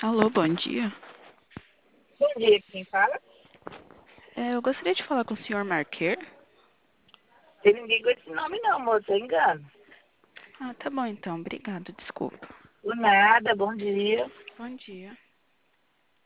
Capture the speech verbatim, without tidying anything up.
Alô, bom dia. Bom dia, quem fala? É, eu gostaria de falar com o senhor Marquer. Tem ninguém com esse nome não, moço, eu engano. Ah, tá bom então, obrigado, desculpa. Por nada, bom dia. Bom dia.